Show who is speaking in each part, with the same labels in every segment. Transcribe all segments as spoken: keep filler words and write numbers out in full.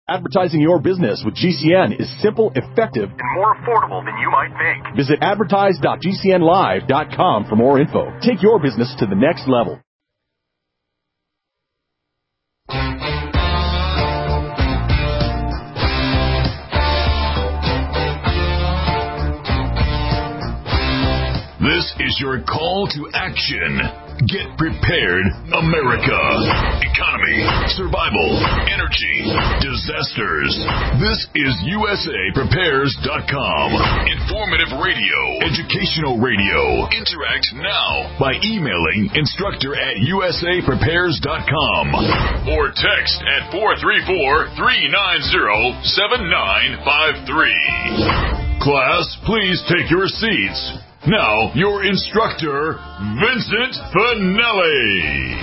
Speaker 1: Advertising your business with G C N is simple, effective, and more affordable than you might think. Visit advertise dot g c n live dot com for more info. Take your business to the next level.
Speaker 2: This is your call to action. Get prepared, America. Economy, survival, energy, disasters. This is U S A Prepares dot com. Informative radio, educational radio. Interact now by emailing instructor at U S A Prepares dot com or text at four three four, three nine zero, seven nine five three. Class, please take your seats. Now, your instructor, Vincent Finelli.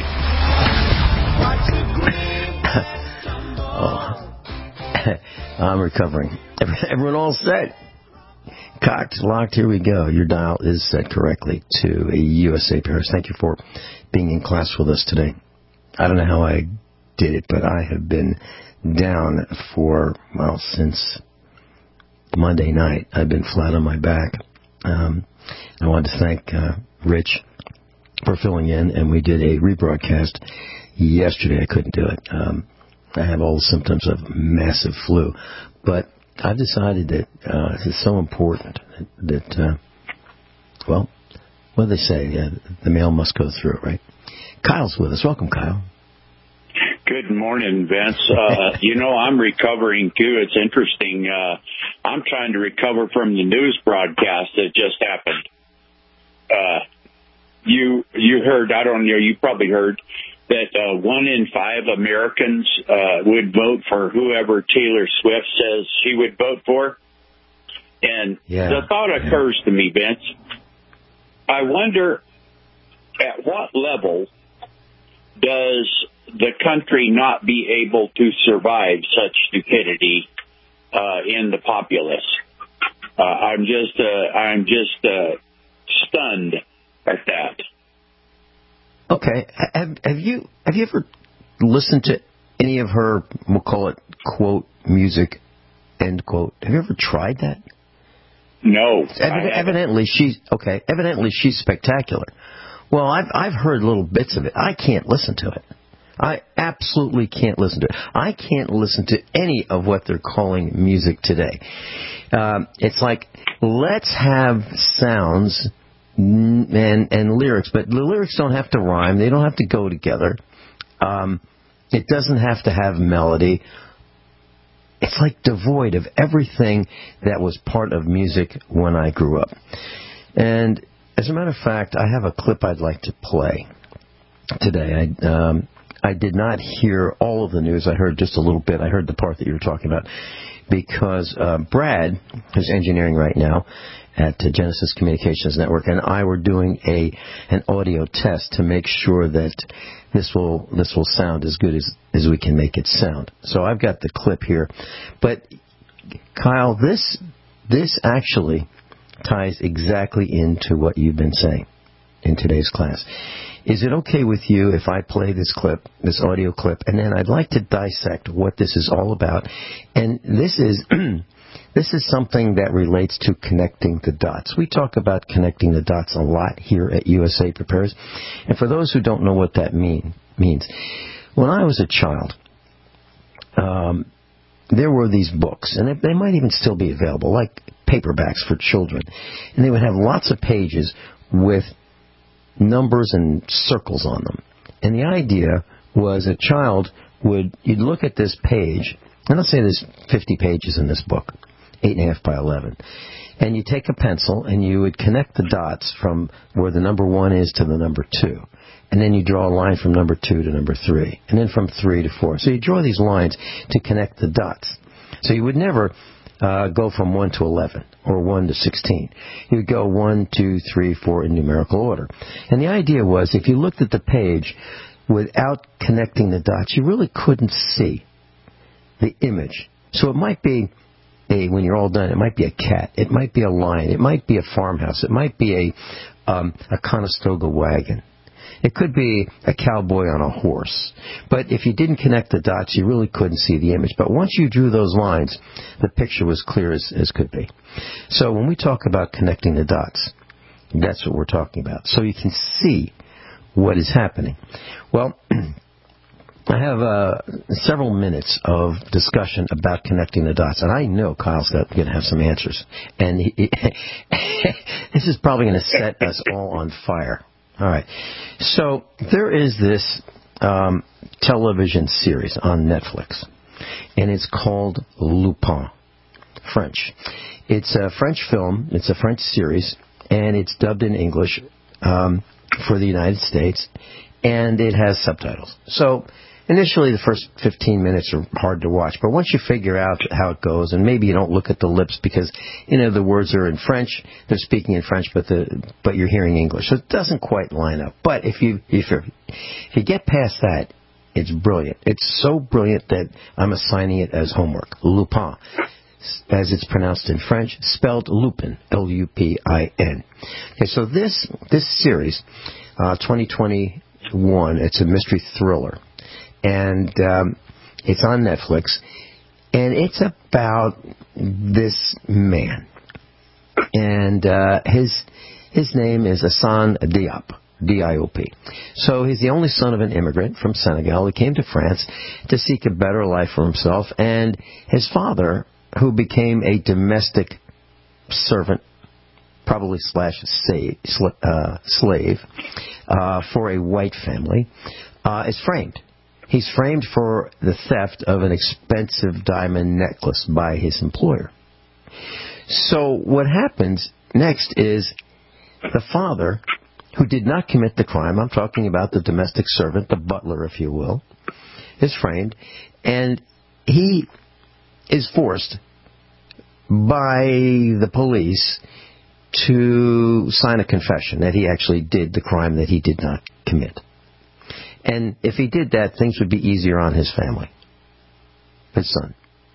Speaker 3: oh. I'm recovering. Everyone all set? Cocked, locked, here we go. Your dial is set correctly to a U S A Paris. Thank you for being in class with us today. I don't know how I did it, but I have been down for, well, since Monday night. I've been flat on my back. Um, I wanted to thank uh, Rich for filling in, and we did a rebroadcast yesterday. I couldn't do it. Um, I have all the symptoms of massive flu, but I've decided that uh, this is so important that, uh, well, what do they say? Yeah, the mail must go through, right? Kyle's with us. Welcome, Kyle.
Speaker 4: Good morning, Vince. Uh, you know, I'm recovering, too. It's interesting. Uh, I'm trying to recover from the news broadcast that just happened. Uh, you you heard, I don't know, you probably heard that uh, one in five Americans uh, would vote for whoever Taylor Swift says she would vote for. And yeah. the thought occurs to me, Vince, I wonder at what level does the country not be able to survive such stupidity uh, in the populace? Uh, I'm just, uh, I'm just uh, stunned at that.
Speaker 3: Okay, have, have you have you ever listened to any of her, we'll call it quote music, end quote? Have you ever tried that?
Speaker 4: No.
Speaker 3: Evid- evidently she's okay. Evidently she's spectacular. Well, I've I've heard little bits of it. I can't listen to it. I absolutely can't listen to it. I can't listen to any of what they're calling music today. Um, it's like, let's have sounds and and lyrics, but the lyrics don't have to rhyme. They don't have to go together. Um, it doesn't have to have melody. It's like devoid of everything that was part of music when I grew up. And as a matter of fact, I have a clip I'd like to play today. I, um, I did not hear all of the news. I heard just a little bit. I heard the part that you were talking about because uh, Brad, who's engineering right now at uh, Genesis Communications Network, and I were doing a an audio test to make sure that this will this will sound as good as, as we can make it sound. So I've got the clip here. But, Kyle, this this actually ties exactly into what you've been saying in today's class. Is it okay with you if I play this clip, this audio clip, and then I'd like to dissect what this is all about? And this is this is something that relates to connecting the dots. We talk about connecting the dots a lot here at U S A Prepares. And for those who don't know what that mean, means, when I was a child, um, there were these books, and they, they might even still be available, like paperbacks for children. And they would have lots of pages with numbers and circles on them. And the idea was a child would, you'd look at this page, and let's say there's fifty pages in this book, eight and a half by eleven. And you take a pencil and you would connect the dots from where the number one is to the number two. And then you draw a line from number two to number three. And then from three to four. So you draw these lines to connect the dots. So you would never uh, go from one to eleven or one to sixteen. You would go one, two, three, four in numerical order. And the idea was if you looked at the page without connecting the dots, you really couldn't see the image. So it might be a, when you're all done, it might be a cat. It might be a lion. It might be a farmhouse. It might be a, um, a Conestoga wagon. It could be a cowboy on a horse. But if you didn't connect the dots, you really couldn't see the image. But once you drew those lines, the picture was clear as, as could be. So when we talk about connecting the dots, that's what we're talking about. So you can see what is happening. Well, I have uh, several minutes of discussion about connecting the dots, and I know Kyle's going to have some answers. And he, he, this is probably going to set us all on fire. All right. So there is this um, television series on Netflix, and it's called Lupin, French. It's a French film. It's a French series, and it's dubbed in English um, for the United States, and it has subtitles. So initially, the first fifteen minutes are hard to watch, but once you figure out how it goes, and maybe you don't look at the lips because, you know, the words are in French, they're speaking in French, but the but you're hearing English, so it doesn't quite line up. But if you if you if you get past that, it's brilliant. It's so brilliant that I'm assigning it as homework. Lupin, as it's pronounced in French, spelled Lupin, L U P I N. Okay, so this this series, uh, twenty twenty-one, it's a mystery thriller. And um, it's on Netflix, and it's about this man, and uh, his his name is Assane Diop, D I O P. So he's the only son of an immigrant from Senegal who came to France to seek a better life for himself, and his father, who became a domestic servant, probably slash slave, uh, slave uh, for a white family, uh, is framed. He's framed for the theft of an expensive diamond necklace by his employer. So what happens next is the father, who did not commit the crime, I'm talking about the domestic servant, the butler, if you will, is framed, and he is forced by the police to sign a confession that he actually did the crime that he did not commit. And if he did that, things would be easier on his family, his son.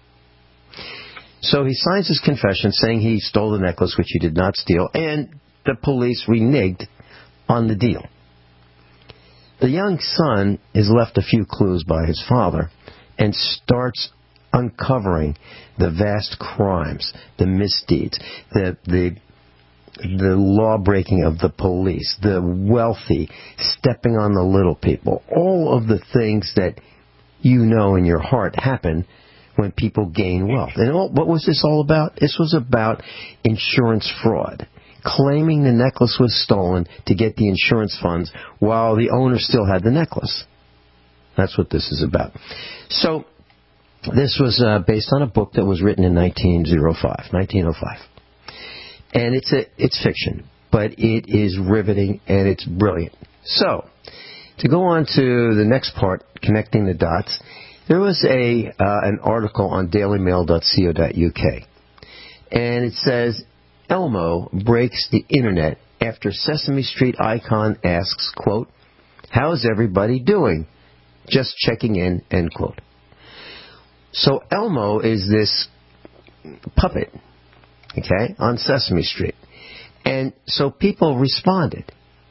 Speaker 3: So he signs his confession saying he stole the necklace, which he did not steal, and the police reneged on the deal. The young son is left a few clues by his father and starts uncovering the vast crimes, the misdeeds, the the the law-breaking of the police, the wealthy stepping on the little people, all of the things that you know in your heart happen when people gain wealth. And all, what was this all about? This was about insurance fraud, claiming the necklace was stolen to get the insurance funds while the owner still had the necklace. That's what this is about. So this was uh, based on a book that was written in nineteen oh five. And it's a, it's fiction, but it is riveting and it's brilliant. So, to go on to the next part, connecting the dots, there was a uh, an article on daily mail dot co dot U K, and it says, Elmo breaks the internet after Sesame Street icon asks, quote, "How's everybody doing? Just checking in," end quote. So Elmo is this puppet, okay, on Sesame Street. And so people responded.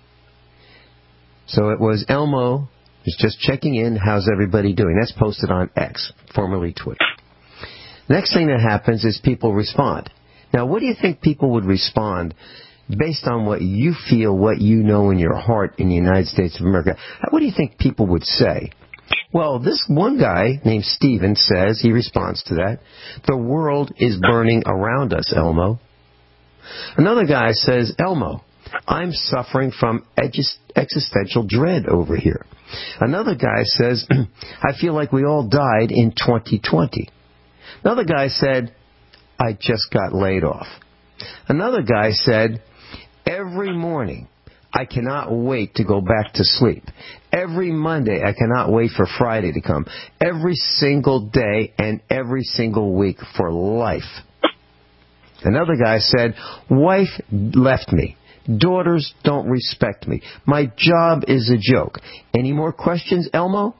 Speaker 3: So it was Elmo is just checking in, how's everybody doing? That's posted on X, formerly Twitter. Next thing that happens is people respond. Now, what do you think people would respond based on what you feel, what you know in your heart in the United States of America? What do you think people would say? Well, this one guy named Steven says, he responds to that, "The world is burning around us, Elmo." Another guy says, "Elmo, I'm suffering from existential dread over here." Another guy says, "I feel like we all died in twenty twenty. Another guy said, "I just got laid off." Another guy said, "Every morning, I cannot wait to go back to sleep. Every Monday, I cannot wait for Friday to come. Every single day and every single week for life." Another guy said, "Wife left me. Daughters don't respect me. My job is a joke. Any more questions, Elmo?"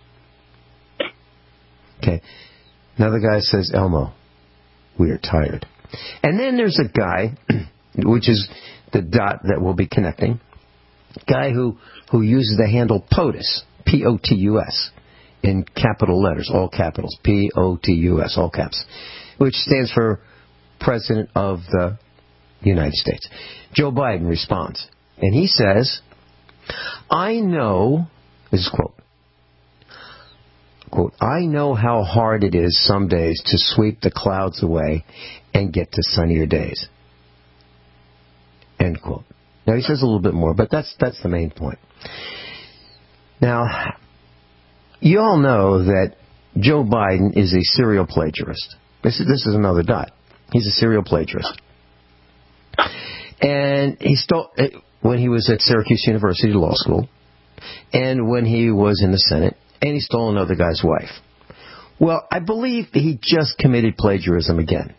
Speaker 3: Okay. Another guy says, "Elmo, we are tired." And then there's a guy, which is the dot that we'll be connecting. guy who, who uses the handle POTUS, P O T U S, in capital letters, all capitals, P O T U S, all caps, which stands for President of the United States. Joe Biden responds, and he says, I know, this is a quote, quote, I know how hard it is some days to sweep the clouds away and get to sunnier days. End quote. Now, he says a little bit more, but that's that's the main point. Now, you all know that Joe Biden is a serial plagiarist. This is, this is another dot. He's a serial plagiarist. And he stole, when he was at Syracuse University Law School, and when he was in the Senate, and he stole another guy's wife. Well, I believe he just committed plagiarism again.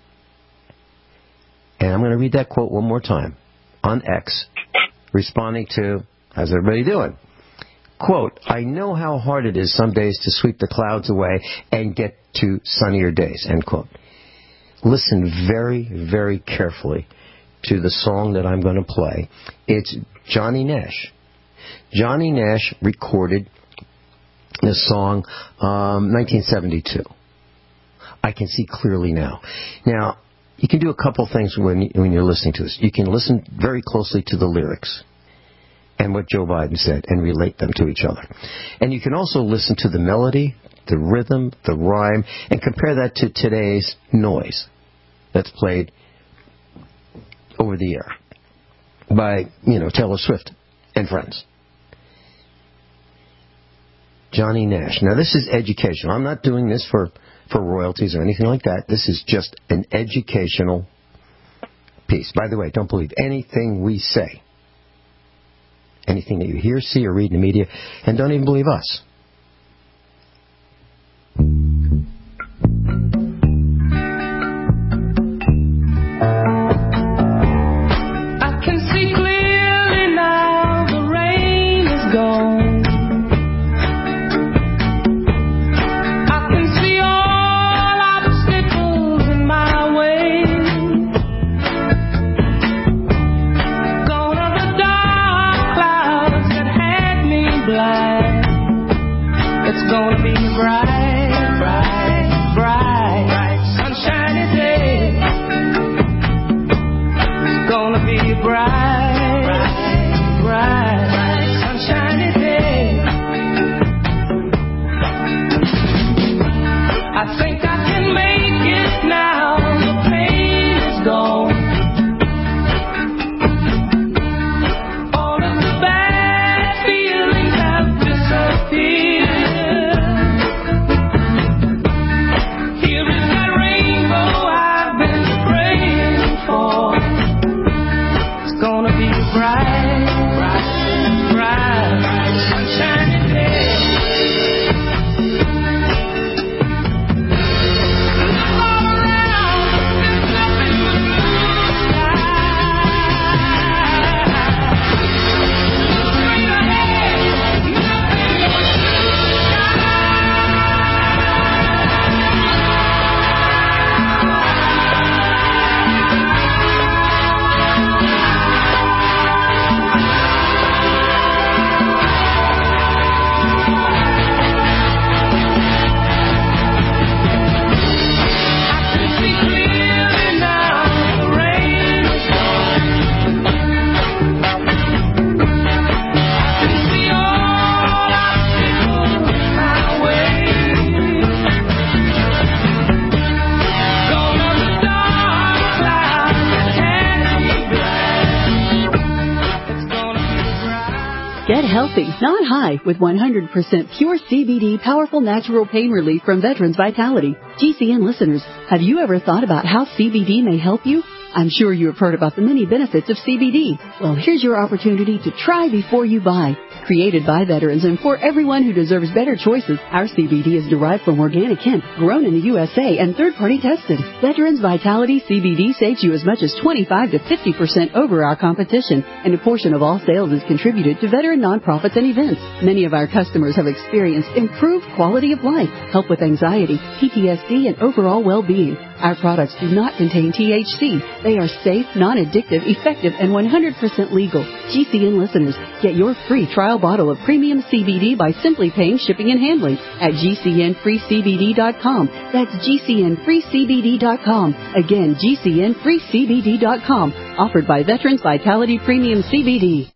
Speaker 3: And I'm going to read that quote one more time on X, responding to, how's everybody doing? Quote, I know how hard it is some days to sweep the clouds away and get to sunnier days, end quote. Listen very, very carefully to the song that I'm going to play. It's Johnny Nash. Johnny Nash recorded this song um, nineteen seventy-two. I can see clearly now. Now, you can do a couple things when, you, when you're listening to this. You can listen very closely to the lyrics and what Joe Biden said and relate them to each other. And you can also listen to the melody, the rhythm, the rhyme, and compare that to today's noise that's played over the air by, you know, Taylor Swift and friends. Johnny Nash. Now, this is educational. I'm not doing this for, for royalties or anything like that. This is just an educational piece. By the way, don't believe anything we say. Anything that you hear, see, or read in the media, and don't even believe us.
Speaker 5: Get healthy, not high, with one hundred percent pure C B D powerful natural pain relief from Veterans Vitality. G C N listeners, have you ever thought about how C B D may help you? I'm sure you have heard about the many benefits of C B D. Well, here's your opportunity to try before you buy. Created by veterans and for everyone who deserves better choices, our C B D is derived from organic hemp, grown in the U S A and third-party tested. Veterans Vitality C B D saves you as much as twenty-five to fifty percent over our competition, and a portion of all sales is contributed to veteran nonprofits and events. Many of our customers have experienced improved quality of life, help with anxiety, P T S D, and overall well-being. Our products do not contain T H C. They are safe, non-addictive, effective, and one hundred percent legal. G C N listeners, get your free trial bottle of premium C B D by simply paying shipping and handling at G C N free C B D dot com. That's G C N free C B D dot com. Again, G C N free C B D dot com. Offered by Veterans Vitality Premium C B D.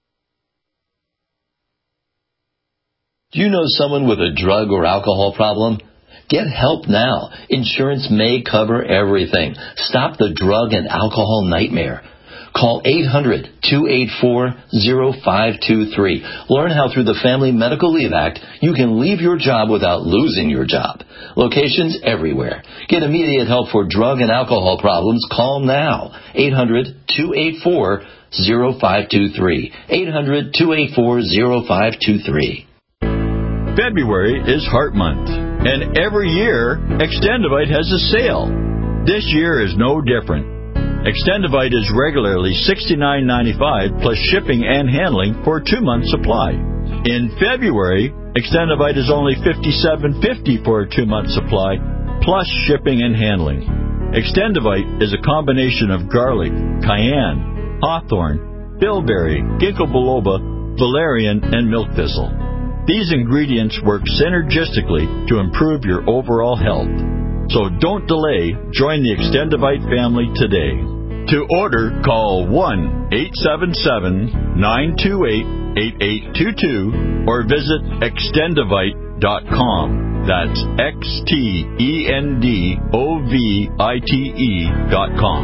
Speaker 6: Do you know someone with a drug or alcohol problem? Get help now. Insurance may cover everything. Stop the drug and alcohol nightmare. Call eight hundred, two eight four, zero five two three. Learn how through the Family Medical Leave Act you can leave your job without losing your job. Locations everywhere. Get immediate help for drug and alcohol problems. Call now. eight hundred, two eight four, zero five two three. eight hundred, two eight four, zero five two three.
Speaker 7: February is Heart Month, and every year, Extendivite has a sale. This year is no different. Extendivite is regularly sixty-nine ninety-five plus shipping and handling for a two-month supply. In February, Extendivite is only fifty-seven fifty for a two-month supply plus shipping and handling. Extendivite is a combination of garlic, cayenne, hawthorn, bilberry, ginkgo biloba, valerian, and milk thistle. These ingredients work synergistically to improve your overall health. So don't delay. Join the Extendivite family today. To order, call one eight seven seven, nine two eight, eight eight two two or visit extendivite dot com. That's X T E N D O V I T E dot com.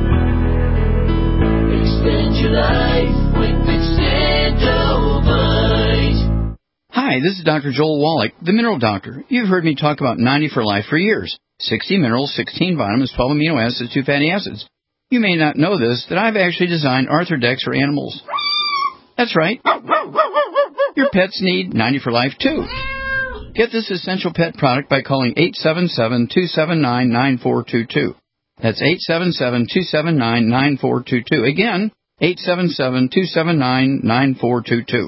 Speaker 8: Extend your life with Extendivite.
Speaker 9: Hi, this is Doctor Joel Wallach, the Mineral Doctor. You've heard me talk about ninety for Life for years. sixty minerals, sixteen vitamins, twelve amino acids, two fatty acids. You may not know this, that I've actually designed Arthrodex for animals. That's right. Your pets need ninety for Life, too. Get this essential pet product by calling eight seven seven, two seven nine, nine four two two. That's eight seven seven, two seven nine, nine four two two. Again, eight seven seven, two seven nine, nine four two two.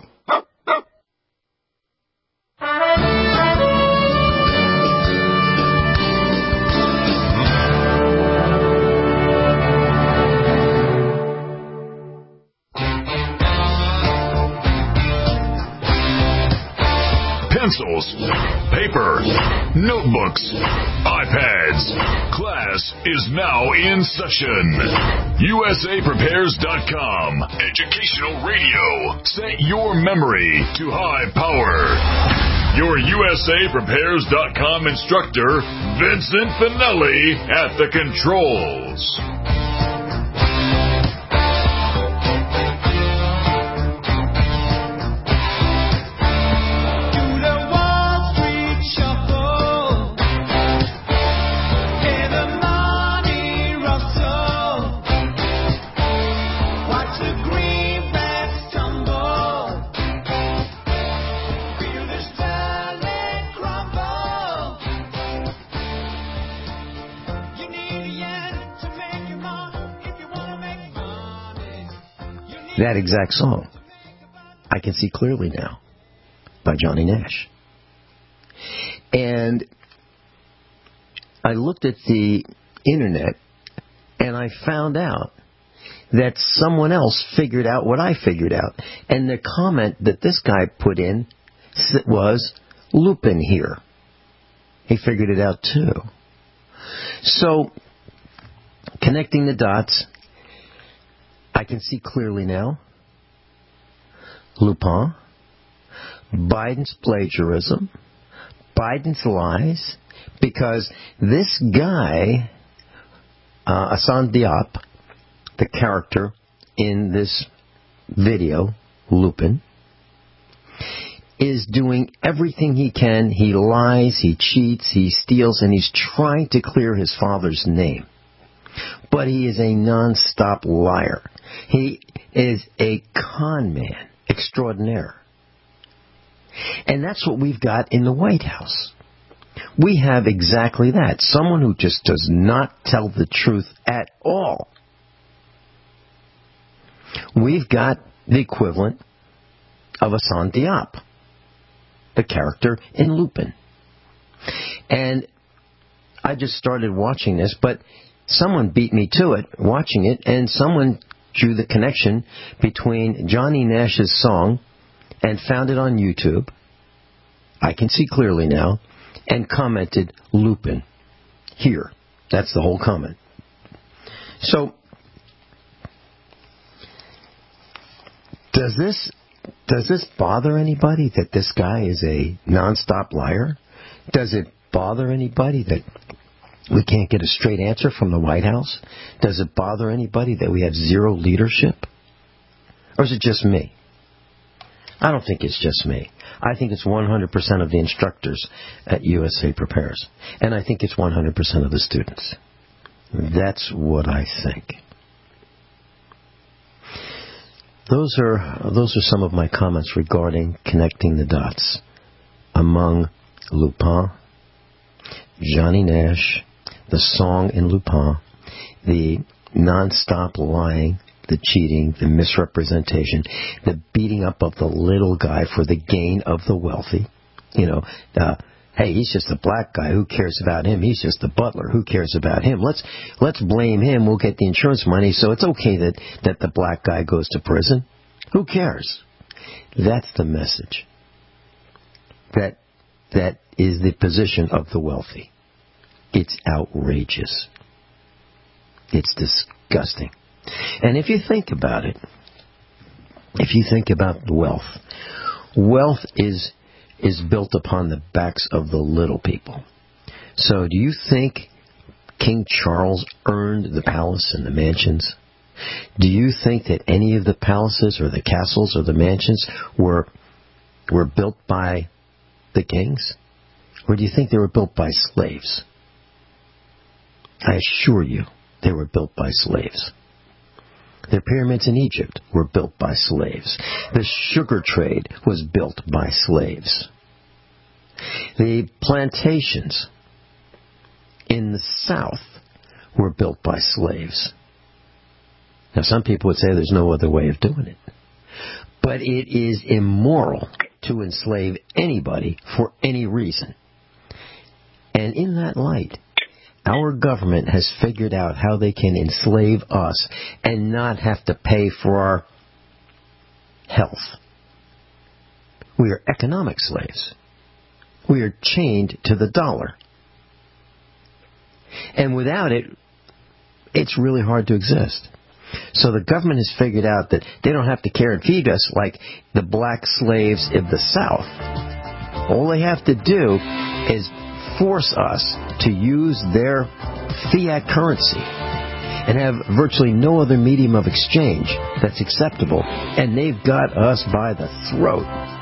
Speaker 2: Pencils, paper, notebooks, iPads. Class is now in session. U S A Prepares dot com. Educational radio. Set your memory to high power. Your U S A Prepares dot com instructor, Vincent Finelli, at the controls.
Speaker 3: That exact song, I Can See Clearly Now, by Johnny Nash. And I looked at the internet and I found out that someone else figured out what I figured out. And the comment that this guy put in was, Lupin here. He figured it out too. So, connecting the dots, I can see clearly now. Lupin, Biden's plagiarism, Biden's lies, because this guy, uh, Hassan Diop, the character in this video, Lupin, is doing everything he can. He lies, he cheats, he steals, and he's trying to clear his father's name. But he is a non-stop liar. He is a con man extraordinaire. And that's what we've got in the White House. We have exactly that. Someone who just does not tell the truth at all. We've got the equivalent of Hassan Diop, the character in Lupin. And I just started watching this, but someone beat me to it, watching it, and someone drew the connection between Johnny Nash's song and found it on YouTube. I can see clearly now, and commented Lupin. Here. That's the whole comment. So, does this does this bother anybody that this guy is a nonstop liar? Does it bother anybody that we can't get a straight answer from the White House? Does it bother anybody that we have zero leadership? Or is it just me? I don't think it's just me. I think it's one hundred percent of the instructors at U S A Prepares. And I think it's one hundred percent of the students. That's what I think. Those are those are some of my comments regarding connecting the dots among Lupin, Johnny Nash, the song in Lupin, the non-stop lying, the cheating, the misrepresentation, the beating up of the little guy for the gain of the wealthy. You know, uh, hey, he's just a black guy. Who cares about him? He's just a butler. Who cares about him? Let's let's blame him. We'll get the insurance money, so it's okay that, that the black guy goes to prison. Who cares? That's the message. That that is the position of the wealthy. It's outrageous. It's disgusting. And if you think about it, if you think about wealth, wealth is is built upon the backs of the little people. So do you think King Charles earned the palace and the mansions? Do you think that any of the palaces or the castles or the mansions were were built by the kings? Or do you think they were built by slaves? I assure you they were built by slaves. The pyramids in Egypt were built by slaves. The sugar trade was built by slaves. The plantations in the South were built by slaves. Now, some people would say there's no other way of doing it. But it is immoral to enslave anybody for any reason. And in that light, our government has figured out how they can enslave us and not have to pay for our health. We are economic slaves. We are chained to the dollar. And without it, it's really hard to exist. So the government has figured out that they don't have to care and feed us like the black slaves of the South. All they have to do is force us to use their fiat currency and have virtually no other medium of exchange that's acceptable, and they've got us by the throat.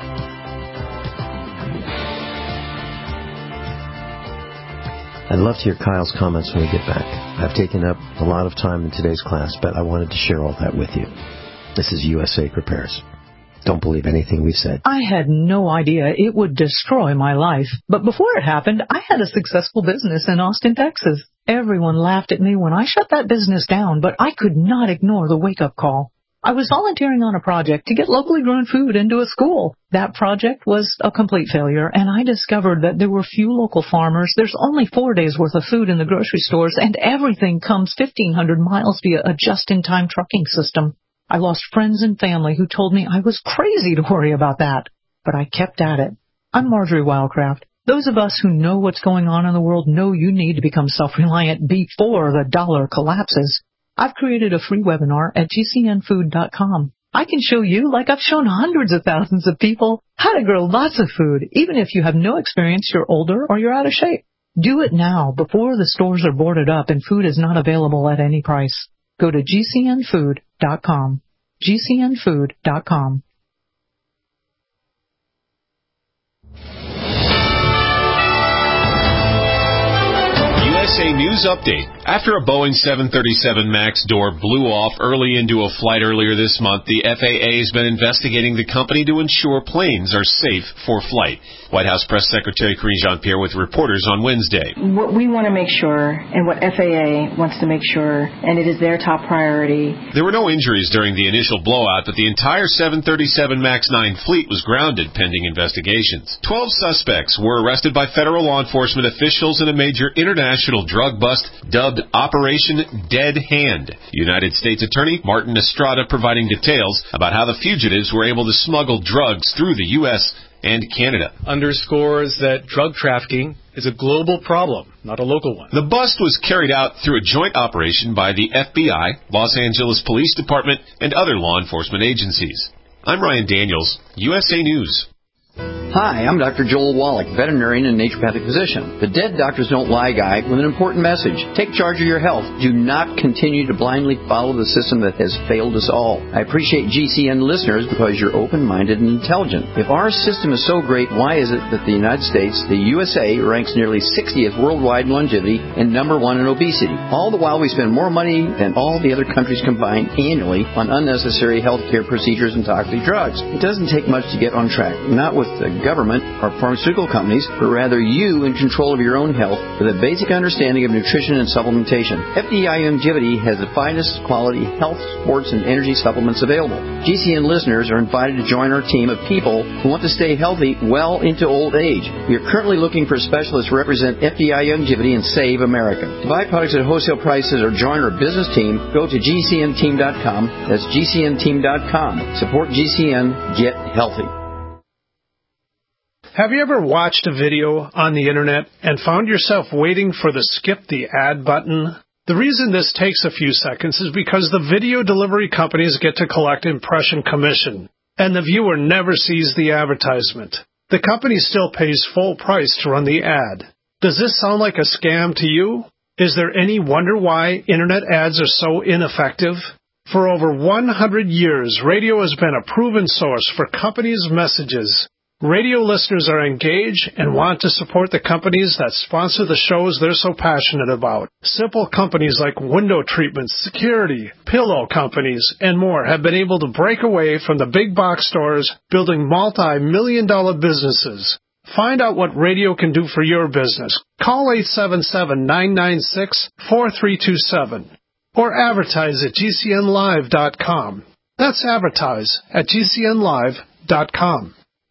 Speaker 3: I'd love to hear Kyle's comments when we get back. I've taken up a lot of time in today's class, but I wanted to share all that with you. This is U S A Prepares. Don't believe anything we've said.
Speaker 10: I had no idea it would destroy my life. But before it happened, I had a successful business in Austin, Texas. Everyone laughed at me when I shut that business down, but I could not ignore the wake-up call. I was volunteering on a project to get locally grown food into a school. That project was a complete failure, and I discovered that there were few local farmers. There's only four days' worth of food in the grocery stores, and everything comes fifteen hundred miles via a just-in-time trucking system. I lost friends and family who told me I was crazy to worry about that. But I kept at it. I'm Marjorie Wildcraft. Those of us who know what's going on in the world know you need to become self-reliant before the dollar collapses. I've created a free webinar at G C N food dot com. I can show you, like I've shown hundreds of thousands of people, how to grow lots of food, even if you have no experience, you're older, or you're out of shape. Do it now, before the stores are boarded up and food is not available at any price. Go to G C N food dot com. G C N food dot com.
Speaker 11: U S S A News Update. After a Boeing seven thirty-seven MAX door blew off early into a flight earlier this month, the F A A has been investigating the company to ensure planes are safe for flight. White House Press Secretary Karine Jean-Pierre with reporters on Wednesday.
Speaker 12: What we want to make sure, and what F A A wants to make sure, and it is their top priority.
Speaker 11: There were no injuries during the initial blowout, but the entire seven thirty-seven MAX nine fleet was grounded pending investigations. Twelve suspects were arrested by federal law enforcement officials in a major international drug bust dubbed Operation Dead Hand. United States Attorney Martin Estrada providing details about how the fugitives were able to smuggle drugs through the U S and Canada.
Speaker 13: Underscores that drug trafficking is a global problem, not a local one.
Speaker 11: The bust was carried out through a joint operation by the F B I, Los Angeles Police Department, and other law enforcement agencies. I'm Ryan Daniels, U S A News.
Speaker 9: Hi, I'm Doctor Joel Wallach, veterinarian and naturopathic physician. The Dead Doctors Don't Lie guy with an important message. Take charge of your health. Do not continue to blindly follow the system that has failed us all. I appreciate G C N listeners because you're open-minded and intelligent. If our system is so great, why is it that the United States, the U S A, ranks nearly sixtieth worldwide in longevity and number one in obesity? All the while we spend more money than all the other countries combined annually on unnecessary health care procedures and toxic drugs. It doesn't take much to get on track. Not with the government or pharmaceutical companies, but rather you in control of your own health with a basic understanding of nutrition and supplementation. F D I Longevity has the finest quality health, sports, and energy supplements available. G C N listeners are invited to join our team of people who want to stay healthy well into old age. We are currently looking for specialists to represent F D I Longevity and Save America. To buy products at wholesale prices or join our business team, go to G C N team dot com. That's G C N team dot com. Support G C N. Get healthy.
Speaker 14: Have you ever watched a video on the internet and found yourself waiting for the skip the ad button? The reason this takes a few seconds is because the video delivery companies get to collect impression commission, and the viewer never sees the advertisement. The company still pays full price to run the ad. Does this sound like a scam to you? Is there any wonder why internet ads are so ineffective? For over one hundred years, radio has been a proven source for companies' messages. Radio listeners are engaged and want to support the companies that sponsor the shows they're so passionate about. Simple companies like window treatments, security, pillow companies, and more have been able to break away from the big box stores, building multi-million dollar businesses. Find out what radio can do for your business. Call eight seven seven, nine nine six, four three two seven or advertise at G C N live dot com. That's advertise at G C N live dot com.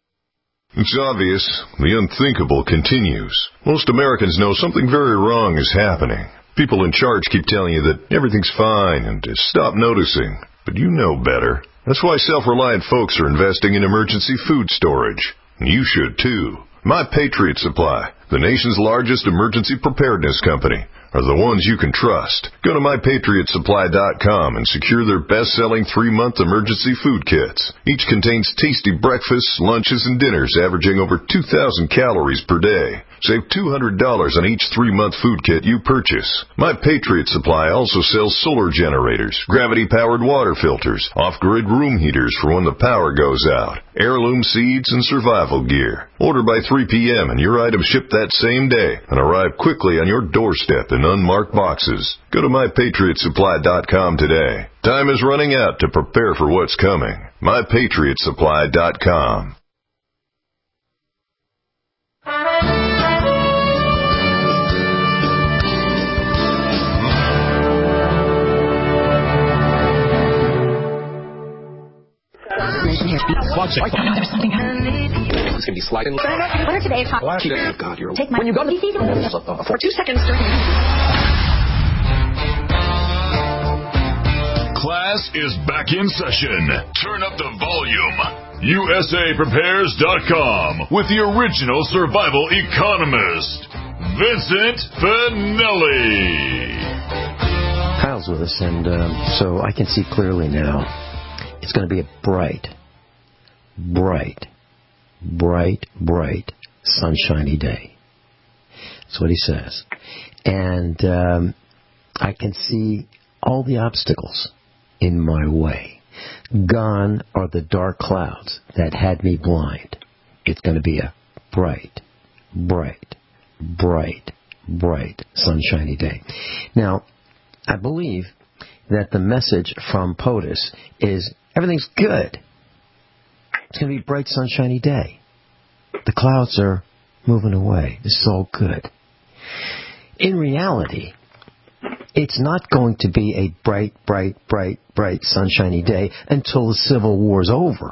Speaker 15: It's obvious. The unthinkable continues. Most Americans know something very wrong is happening. People in charge keep telling you that everything's fine and to stop noticing. But you know better. That's why self-reliant folks are investing in emergency food storage. And you should too. My Patriot Supply, the nation's largest emergency preparedness company, are the ones you can trust. Go to my patriot supply dot com and secure their best-selling three-month emergency food kits. Each contains tasty breakfasts, lunches, and dinners averaging over two thousand calories per day. Save two hundred dollars on each three-month food kit you purchase. My Patriot Supply also sells solar generators, gravity-powered water filters, off-grid room heaters for when the power goes out, heirloom seeds, and survival gear. Order by three p.m. and your items ship that same day and arrive quickly on your doorstep in unmarked boxes. Go to my patriot supply dot com today. Time is running out to prepare for what's coming. my patriot supply dot com.
Speaker 16: There's something It's going to be sliding. What are today's hot? Oh, God, you're... Take my... When you go to... For two seconds during...
Speaker 2: Class is back in session. Turn up the volume. U S A prepares dot com with the original survival economist, Vincent Finelli.
Speaker 3: Kyle's with us, and um, so I can see clearly now. It's going to be a bright, bright, bright, bright, sunshiny day. That's what he says. And um, I can see all the obstacles in my way. Gone are the dark clouds that had me blind. It's going to be a bright, bright, bright, bright, sunshiny day. Now, I believe that the message from POTUS is everything's good. It's going to be a bright, sunshiny day. The clouds are moving away. This is all good. In reality, it's not going to be a bright, bright, bright, bright, sunshiny day until the Civil War's over.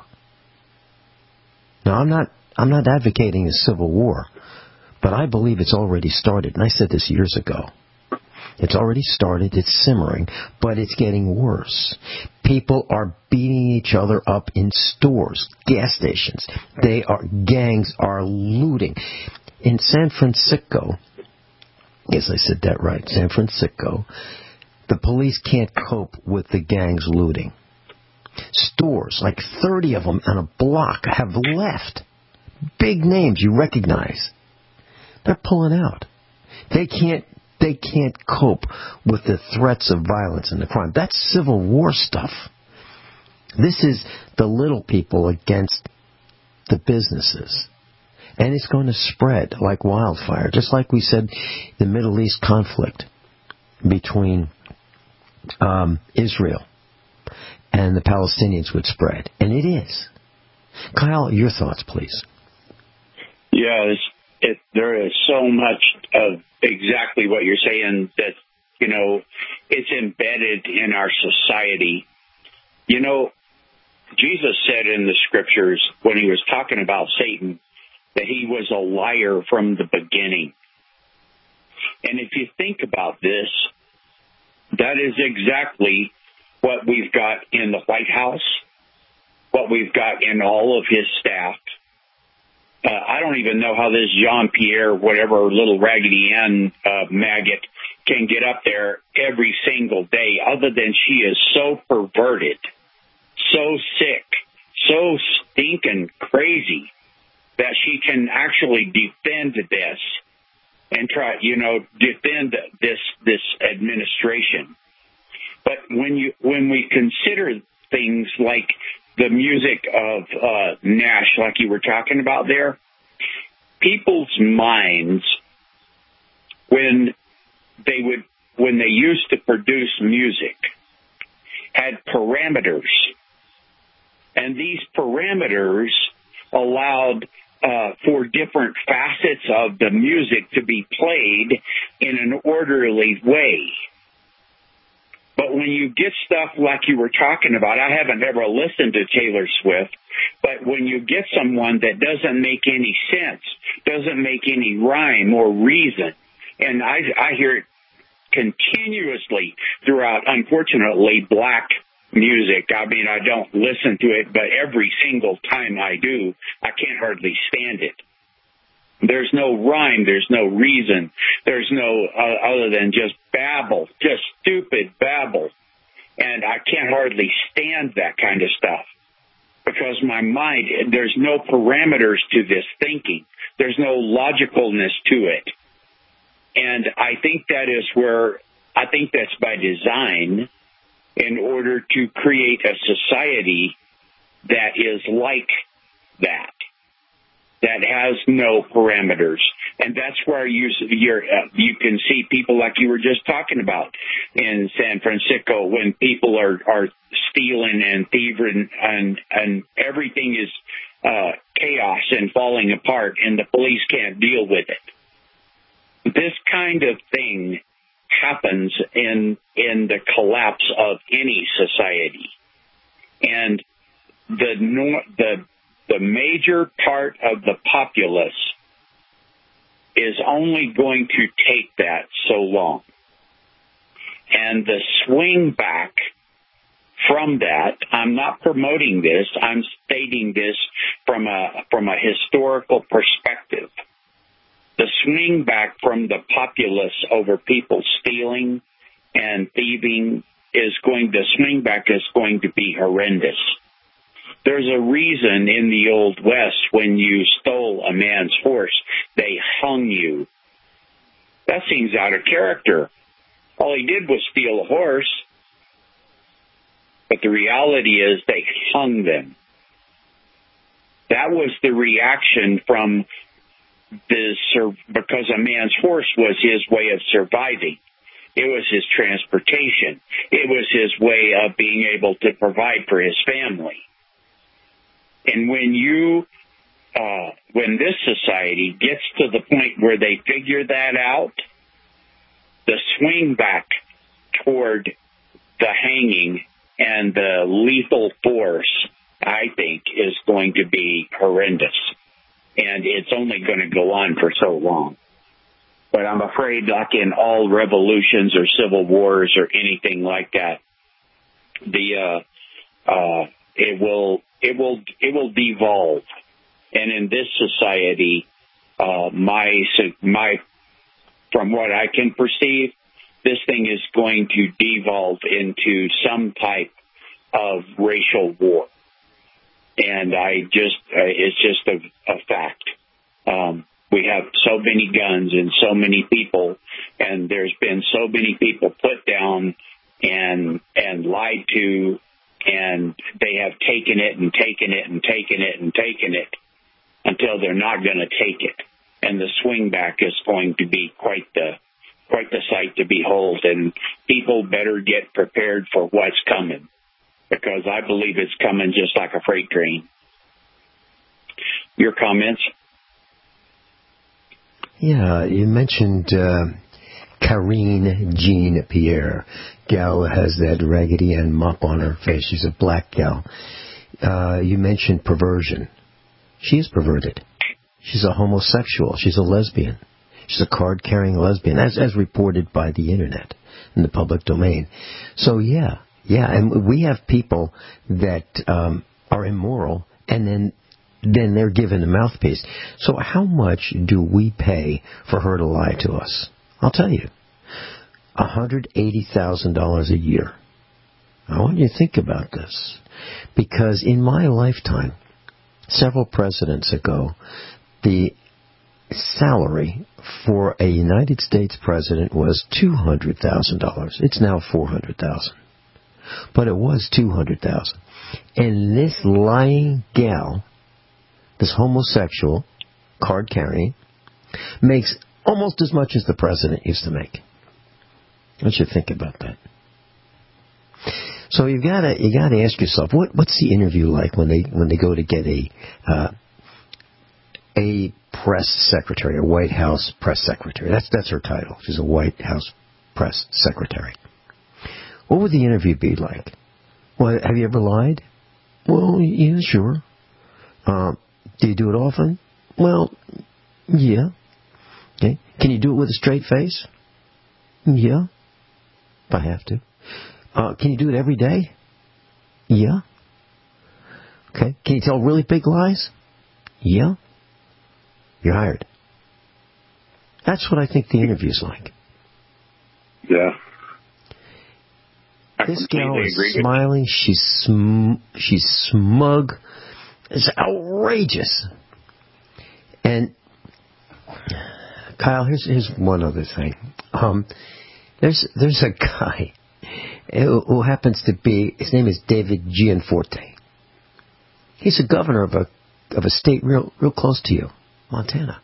Speaker 3: Now, I'm not, I'm not advocating a civil war, but I believe it's already started. And I said this years ago. It's already started. It's simmering, but it's getting worse. People are beating each other up in stores, gas stations. They are gangs are looting. In San Francisco, yes, I said that right. San Francisco, the police can't cope with the gangs looting. Stores, like thirty of them on a block, have left. Big names you recognize. They're pulling out. They can't. They can't cope with the threats of violence and the crime. That's Civil War stuff. This is the little people against the businesses. And it's going to spread like wildfire, just like we said the Middle East conflict between um, Israel and the Palestinians would spread. And it is. Kyle, your thoughts, please.
Speaker 4: Yeah, it's, it, there is so much of exactly what you're saying that, you know, it's embedded in our society. You know, Jesus said in the scriptures when he was talking about Satan that he was a liar from the beginning. And if you think about this, that is exactly what we've got in the White House, what we've got in all of his staff. Uh, I don't even know how this Jean-Pierre, whatever little Raggedy Ann uh, maggot, can get up there every single day, other than she is so perverted, so sick, so stinking crazy that she can actually defend this and try, you know, defend this this administration. But when you when we consider things like the music of uh, Nash, like you were talking about there, people's minds, when they would, when they used to produce music, had parameters, and these parameters allowed uh, for different facets of the music to be played in an orderly way. But when you get stuff like you were talking about, I haven't ever listened to Taylor Swift, but when you get someone that doesn't make any sense, doesn't make any rhyme or reason, and I, I hear it continuously throughout, unfortunately, black music. I mean, I don't listen to it, but every single time I do, I can't hardly stand it. There's no rhyme. There's no reason. There's no uh, other than just babble, just stupid babble. And I can't hardly stand that kind of stuff because my mind, there's no parameters to this thinking. There's no logicalness to it. And I think that is where, I think that's by design in order to create a society that is like that. That has no parameters, and that's where you you're, uh, you can see people like you were just talking about in San Francisco when people are, are stealing and thieving and and everything is uh, chaos and falling apart, and the police can't deal with it. This kind of thing happens in in the collapse of any society, and the the The major part of the populace is only going to take that so long. And the swing back from that, I'm not promoting this, I'm stating this from a from a historical perspective. The swing back from the populace over people stealing and thieving is going, the swing back is going to be horrendous. There's a reason in the Old West when you stole a man's horse, they hung you. That seems out of character. All he did was steal a horse. But the reality is they hung them. That was the reaction from the sur- because a man's horse was his way of surviving. It was his transportation. It was his way of being able to provide for his family. And when you, uh, when this society gets to the point where they figure that out, the swing back toward the hanging and the lethal force, I think, is going to be horrendous. And it's only going to go on for so long. But I'm afraid, like in all revolutions or civil wars or anything like that, the uh, uh, it will it will it will devolve. And in this society, uh, my my from what I can perceive, this thing is going to devolve into some type of racial war. And I just uh, it's just a, a fact. Um, We have so many guns and so many people, and there's been so many people put down and and lied to, and they have taken it and taken it and taken it and taken it until they're not going to take it. And the swing back is going to be quite the quite the sight to behold, and people better get prepared for what's coming, because I believe it's coming just like a freight train. Your comments?
Speaker 3: Yeah, you mentioned uh, Karine Jean-Pierre. Gal has that Raggedy Ann mop on her face. She's a black gal. Uh, you mentioned perversion. She is perverted. She's a homosexual. She's a lesbian. She's a card-carrying lesbian, as as reported by the Internet in the public domain. So, yeah, yeah, and we have people that um, are immoral, and then then they're given a mouthpiece. So how much do we pay for her to lie to us? I'll tell you, one hundred eighty thousand dollars a year. I want you to think about this, because in my lifetime, several presidents ago, the salary for a United States president was two hundred thousand dollars. It's now four hundred thousand dollars. But it was two hundred thousand dollars. And this lying gal, this homosexual, card-carrying, makes almost as much as the president used to make. I want you to think about that. So you've got to you got to ask yourself, what what's the interview like when they when they go to get a uh, a press secretary, a White House press secretary? That's that's her title. She's a White House press secretary. What would the interview be like? Well, have you ever lied? Well, yeah, sure. Um, do you do it often? Well, yeah. Okay. Can you do it with a straight face? Yeah. If I have to. Uh, can you do it every day? Yeah. Okay. Can you tell really big lies? Yeah. You're hired. That's what I think the interview's like.
Speaker 4: Yeah.
Speaker 3: This gal is smiling. She's sm- she's smug. It's outrageous. And Kyle, here's here's one other thing. Um, there's there's a guy who, who happens to be, his name is David Gianforte. He's a governor of a of a state real real close to you, Montana.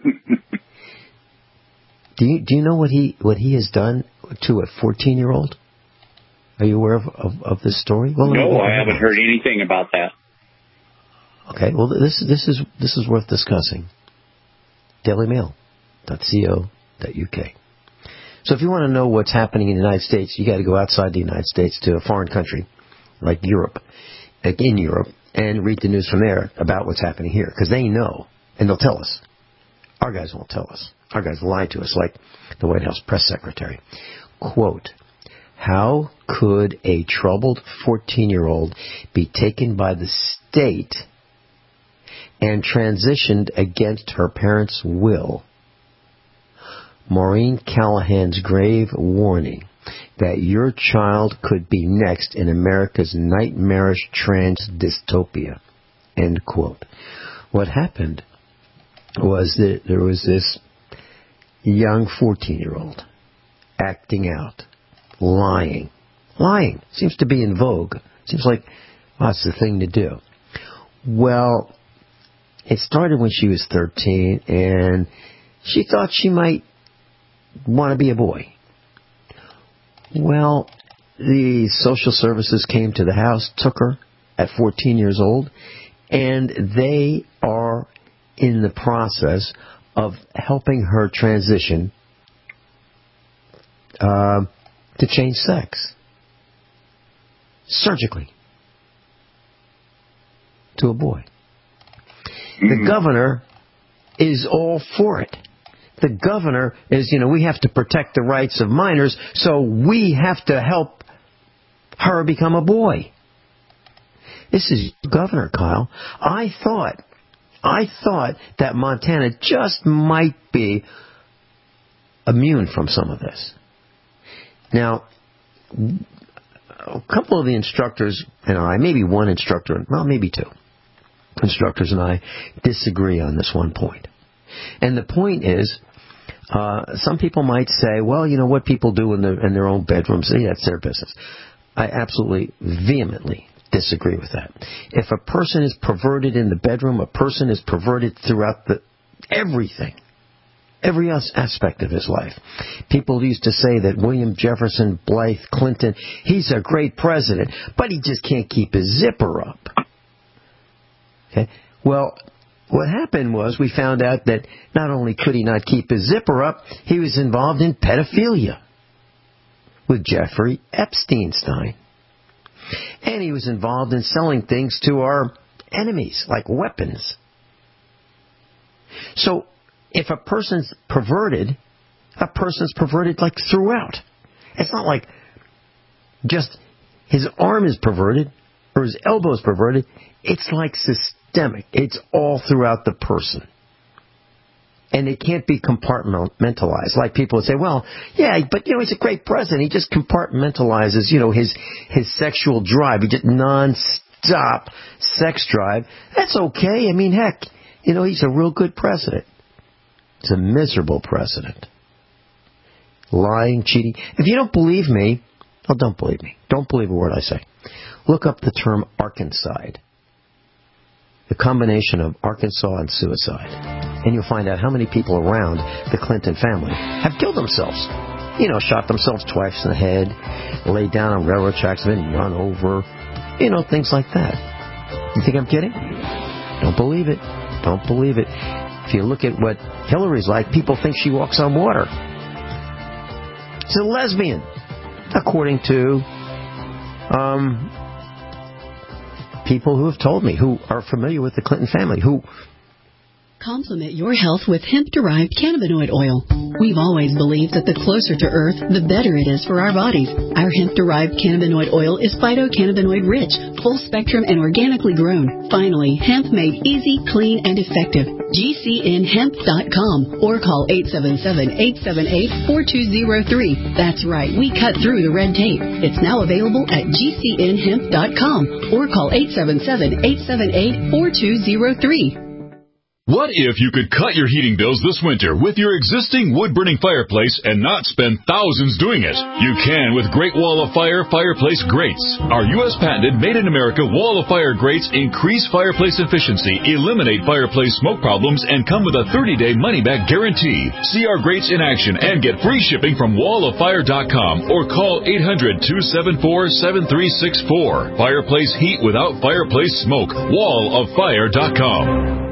Speaker 3: do you do you know what he what he has done to a fourteen year old? Are you aware of, of, of this story? Well,
Speaker 4: no, I haven't heard anything about that.
Speaker 3: Okay, well, this this is this is worth discussing. Daily Mail dot co dot U K. So if you want to know what's happening in the United States, you got to go outside the United States to a foreign country like Europe, like in Europe, and read the news from there about what's happening here, because they know, and they'll tell us. Our guys won't tell us. Our guys lie to us, like the White House press secretary. Quote, how could a troubled fourteen-year-old be taken by the state and transitioned against her parents' will? Maureen Callahan's grave warning that your child could be next in America's nightmarish trans dystopia. End quote. What happened was that there was this young fourteen-year-old acting out, lying. Lying seems to be in vogue. Seems like, well, that's the thing to do. Well, it started when she was thirteen, and she thought she might want to be a boy. Well, the social services came to the house, took her at fourteen years old, and they are in the process of helping her transition uh, to change sex. Surgically. To a boy. The governor is all for it. The governor is, you know, we have to protect the rights of minors, so we have to help her become a boy. This is Governor Kyle. I thought, I thought that Montana just might be immune from some of this. Now, a couple of the instructors and I, maybe one instructor, well, maybe two instructors and I disagree on this one point. And the point is, uh, some people might say, well, you know, what people do in, the, in their own bedrooms, yeah, that's their business. I absolutely, vehemently disagree with that. If a person is perverted in the bedroom, a person is perverted throughout the everything, every aspect of his life. People used to say that William Jefferson, Blythe, Clinton, he's a great president, but he just can't keep his zipper up. Okay? Well, what happened was we found out that not only could he not keep his zipper up, he was involved in pedophilia with Jeffrey Epstein. And he was involved in selling things to our enemies, like weapons. So, if a person's perverted, a person's perverted like throughout. It's not like just his arm is perverted or his elbow is perverted. It's like systemic. It's all throughout the person. And it can't be compartmentalized. Like people would say, well, yeah, but, you know, he's a great president. He just compartmentalizes, you know, his his sexual drive. He just non-stop sex drive. That's okay. I mean, heck, you know, he's a real good president. He's a miserable president. Lying, cheating. If you don't believe me, well, don't believe me. Don't believe a word I say. Look up the term Arkancide. The combination of Arkansas and suicide. And you'll find out how many people around the Clinton family have killed themselves. You know, shot themselves twice in the head, laid down on railroad tracks, been run over. You know, things like that. You think I'm kidding? Don't believe it. Don't believe it. If you look at what Hillary's like, people think she walks on water. She's a lesbian, according to um, people who have told me, who are familiar with the Clinton family, who...
Speaker 5: Complement your health with hemp-derived cannabinoid oil. We've always believed that the closer to Earth, the better it is for our bodies. Our hemp-derived cannabinoid oil is phytocannabinoid-rich, full-spectrum, and organically grown. Finally, hemp made easy, clean, and effective. G C N hemp dot com or call eight seven seven, eight seven eight, four two zero three. That's right, we cut through the red tape. It's now available at G C N hemp dot com or call eight seven seven, eight seven eight, four two zero three.
Speaker 2: What if you could cut your heating bills this winter with your existing wood-burning fireplace and not spend thousands doing it? You can with Great Wall of Fire Fireplace Grates. Our U S patented made-in-America Wall of Fire grates increase fireplace efficiency, eliminate fireplace smoke problems, and come with a thirty-day money-back guarantee. See our grates in action and get free shipping from wall of fire dot com or call eight hundred, two seven four, seven three six four. Fireplace heat without fireplace smoke. wall of fire dot com.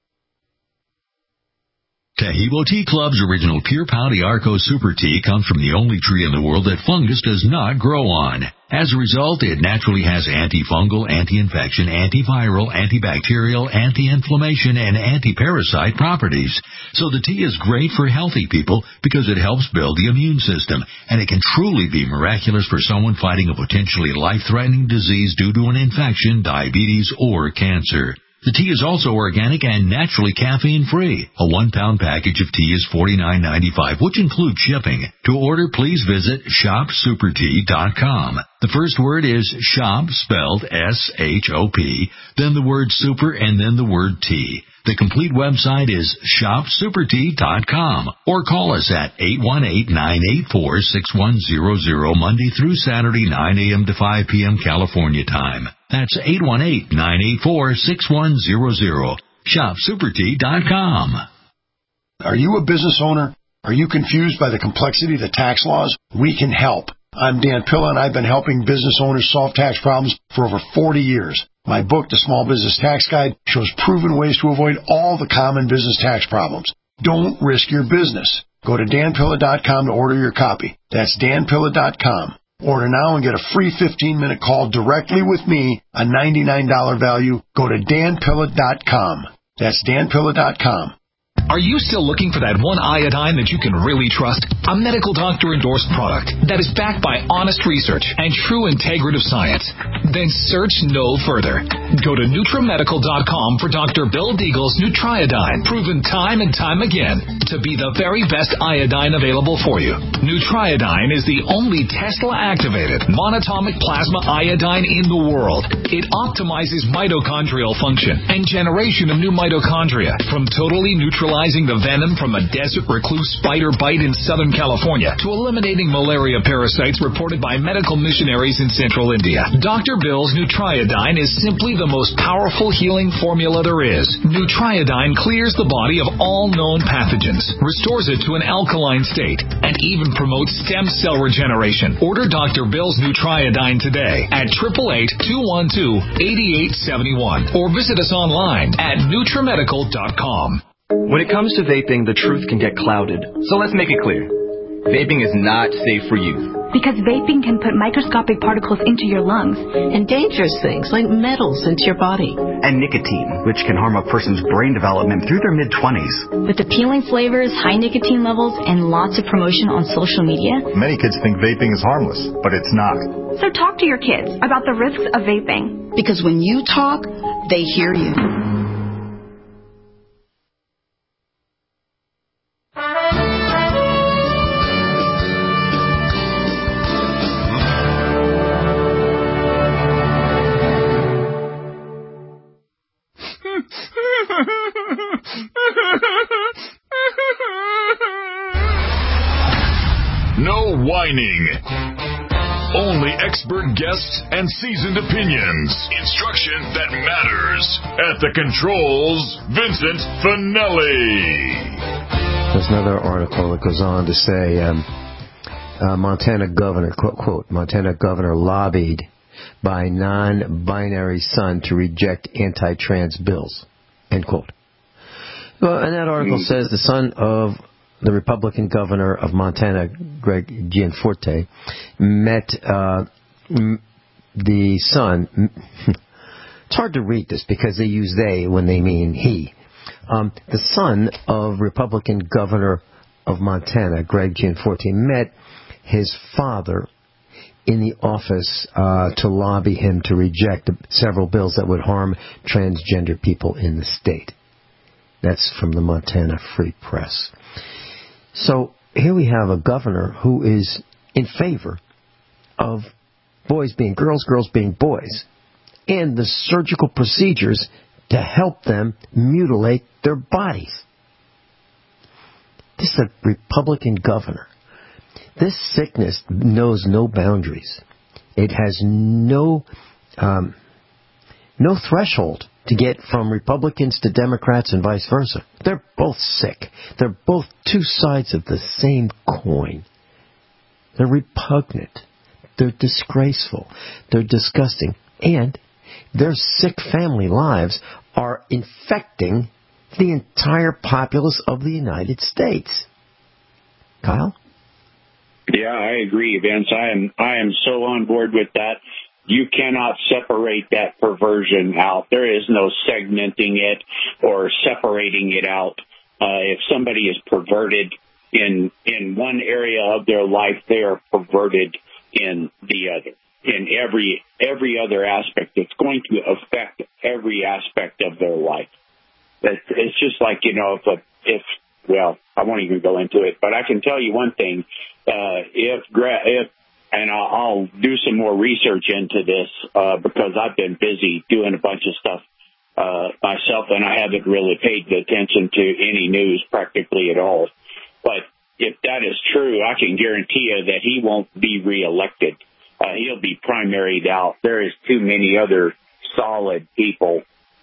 Speaker 17: Taheebo Tea Club's original Pure Pau d'Arco Super Tea comes from the only tree in the world that fungus does not grow on. As a result, it naturally has antifungal, anti-infection, antiviral, antibacterial, anti-inflammation, and anti-parasite properties. So the tea is great for healthy people because it helps build the immune system, and it can truly be miraculous for someone fighting a potentially life-threatening disease due to an infection, diabetes, or cancer. The tea is also organic and naturally caffeine-free. A one-pound package of tea is forty-nine ninety-five, which includes shipping. To order, please visit shop super tea dot com. The first word is shop, spelled S H O P, then the word super, and then the word tea. The complete website is shop super tea dot com or call us at eight one eight, nine eight four, six one zero zero Monday through Saturday, nine a.m. to five p.m. California time. That's eight one eight, nine eight four, six one zero zero. shop super tea dot com.
Speaker 18: Are you a business owner? Are you confused by the complexity of the tax laws? We can help. I'm Dan Pilla, and I've been helping business owners solve tax problems for over forty years. My book, The Small Business Tax Guide, shows proven ways to avoid all the common business tax problems. Don't risk your business. Go to dan pilla dot com to order your copy. That's dan pilla dot com. Order now and get a free fifteen-minute call directly with me, a ninety-nine dollars value. Go to dan pilla dot com. That's dan pilla dot com.
Speaker 19: Are you still looking for that one iodine that you can really trust? A medical doctor-endorsed product that is backed by honest research and true integrative science? Then search no further. Go to nutramedical dot com for Doctor Bill Deagle's Nutriodine, proven time and time again to be the very best iodine available for you. Nutriodine is the only Tesla-activated monatomic plasma iodine in the world. It optimizes mitochondrial function and generation of new mitochondria from totally neutralizing the venom from a desert recluse spider bite in Southern California to eliminating malaria parasites reported by medical missionaries in central India. Doctor Bill's Nutriodine is simply the most powerful healing formula there is. Nutriodine clears the body of all known pathogens, restores it to an alkaline state, and even promotes stem cell regeneration. Order Doctor Bill's Nutriodine today at eight eight eight, two one two, eight eight seven one or visit us online at nutramedical dot com.
Speaker 20: When it comes to vaping, the truth can get clouded. So let's make it clear. Vaping is not safe for youth.
Speaker 21: Because vaping can put microscopic particles into your lungs. And dangerous things like metals into your body.
Speaker 20: And nicotine, which can harm a person's brain development through their mid-twenties.
Speaker 21: With appealing flavors, high nicotine levels, and lots of promotion on social media.
Speaker 22: Many kids think vaping is harmless, but it's not.
Speaker 21: So talk to your kids about the risks of vaping.
Speaker 23: Because when you talk, they hear you.
Speaker 2: No whining. Only expert guests and seasoned opinions. Instruction that matters. At the controls, Vincent Finelli.
Speaker 3: There's another article that goes on to say, um, uh, Montana governor, quote, quote, Montana governor lobbied by non-binary son to reject anti-trans bills, end quote. Well, and that article says the son of the Republican governor of Montana, Greg Gianforte, met uh, the son. It's hard to read this because they use they when they mean he. Um, the son of Republican governor of Montana, Greg Gianforte, met his father in the office uh, to lobby him to reject several bills that would harm transgender people in the state. That's from the Montana Free Press. So here we have a governor who is in favor of boys being girls, girls being boys, and the surgical procedures to help them mutilate their bodies. This is a Republican governor. This sickness knows no boundaries. It has no um, no threshold to get from Republicans to Democrats and vice versa. They're both sick. They're both two sides of the same coin. They're repugnant. They're disgraceful. They're disgusting. And their sick family lives are infecting the entire populace of the United States. Kyle?
Speaker 4: Yeah, I agree, Vince. I am I am so on board with that. You cannot separate that perversion out. There is no segmenting it or separating it out. Uh, if somebody is perverted in in one area of their life, they are perverted in the other. In every every other aspect, it's going to affect every aspect of their life. It's, it's just like, you know, if a, if well, I won't even go into it, but I can tell you one thing: uh, if if and I'll, I'll do some more research into this uh, because I've been busy doing a bunch of stuff uh, myself, and I haven't really paid attention to any news practically at all. But if that is true, I can guarantee you that he won't be reelected. Uh, he'll be primaried out. There is too many other solid people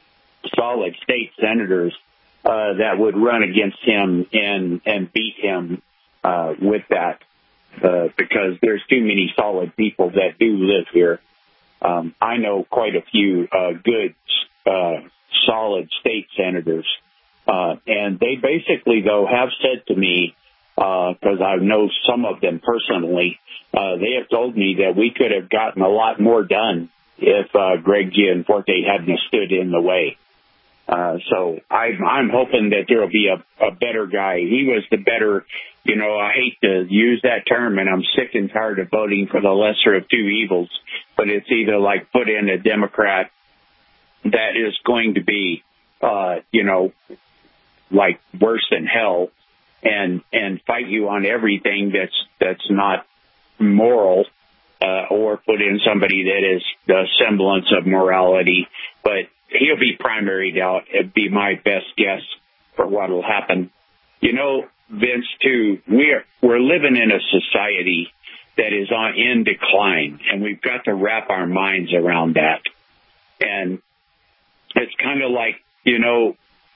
Speaker 4: solid state senators uh, that would run against him and and beat him uh, with that, uh, because there's too many solid people that do live here. Um, I know quite a few uh, good, uh, solid state senators, uh, and they basically, though, have said to me, because uh, I know some of them personally, uh, they have told me that we could have gotten a lot more done if uh, Greg Gianforte hadn't stood in the way. Uh, so I, I'm hoping that there will be a, a better guy. He was the better, you know, I hate to use that term, and I'm sick and tired of voting for the lesser of two evils, but it's either like put in a Democrat that is going to be, uh, you know, like worse than hell and, and fight you on everything that's, that's not moral, uh, or put in somebody that is the semblance of morality, but he'll be primaried out. It'd be my best guess for what will happen. You know, Vince, too, we're, we're living in a society that is on in decline, and we've got to wrap our minds around that. And it's kind of like, you know,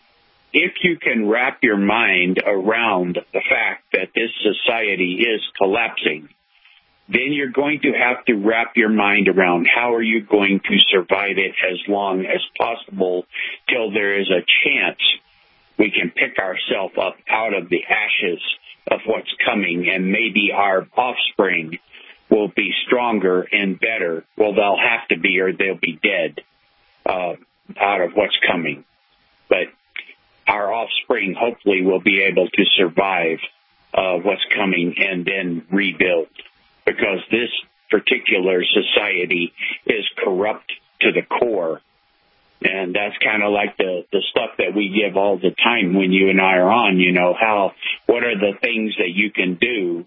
Speaker 4: if you can wrap your mind around the fact that this society is collapsing, then you're going to have to wrap your mind around how are you going to survive it as long as possible till there is a chance we can pick ourselves up out of the ashes of what's coming, and maybe our offspring will be stronger and better. Well, they'll have to be, or they'll be dead uh, out of what's coming. But our offspring hopefully will be able to survive uh, what's coming and then rebuild, because this particular society is corrupt to the core. And that's kind of like the, the stuff that we give all the time when you and I are on, you know, how, what are the things that you can do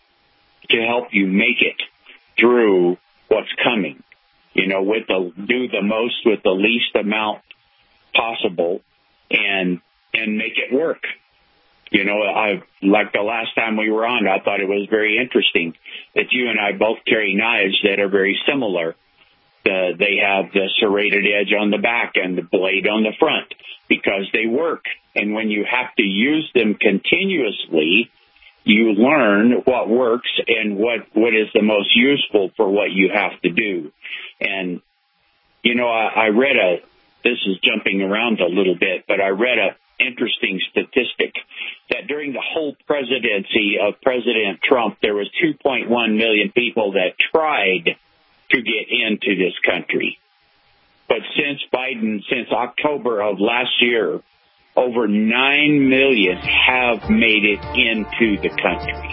Speaker 4: to help you make it through what's coming? You know, with the, do the most with the least amount possible and, and make it work. You know, I, like the last time we were on, I thought it was very interesting that you and I both carry knives that are very similar. Uh, they have the serrated edge on the back and the blade on the front because they work. And when you have to use them continuously, you learn what works and what, what is the most useful for what you have to do. And, you know, I, I read a, this is jumping around a little bit, but I read a interesting statistic that during the whole presidency of President Trump, there was two point one million people that tried to get into this country. But since Biden, since October of last year, over nine million have made it into the country.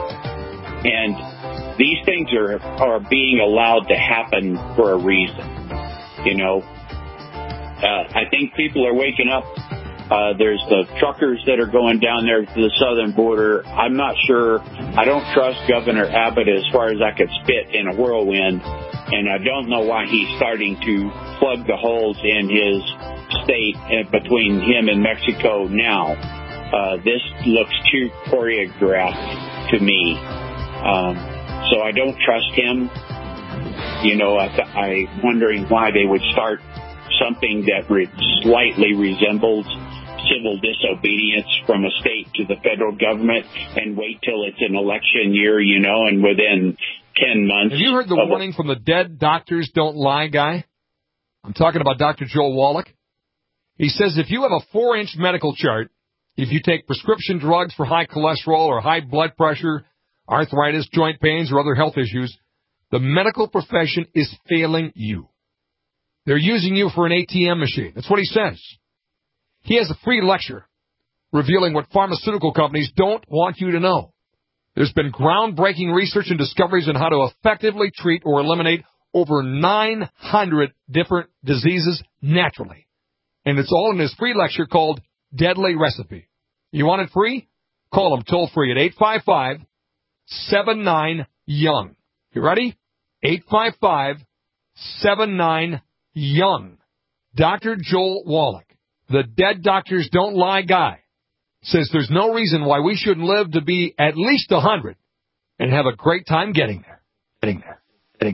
Speaker 4: And these things are, are being allowed to happen for a reason. You know, uh, I think people are waking up. Uh, there's the truckers that are going down there to the southern border. I'm not sure. I don't trust Governor Abbott as far as I could spit in a whirlwind. And I don't know why he's starting to plug the holes in his state between him and Mexico now. Uh, this looks too choreographed to me. Um, so I don't trust him. You know, I th- I'm wondering why they would start something that re- slightly resembles civil disobedience from a state to the federal government and wait till it's an election year, you know, and within ten months.
Speaker 1: Have you heard the warning from the dead doctors don't lie guy? I'm talking about Doctor Joel Wallach. He says if you have a four-inch medical chart, if you take prescription drugs for high cholesterol or high blood pressure, arthritis, joint pains, or other health issues, the medical profession is failing you. They're using you for an A T M machine. That's what he says. He has a free lecture revealing what pharmaceutical companies don't want you to know. There's been groundbreaking research and discoveries on how to effectively treat or eliminate over nine hundred different diseases naturally. And it's all in his free lecture called Deadly Recipe. You want it free? Call him toll free at eight five five, seven nine, young. You ready? eight five five, seven nine, young. Doctor Joel Wallach, the dead doctors don't lie guy, says there's no reason why we shouldn't live to be at least one hundred and have a great time getting there. Getting there.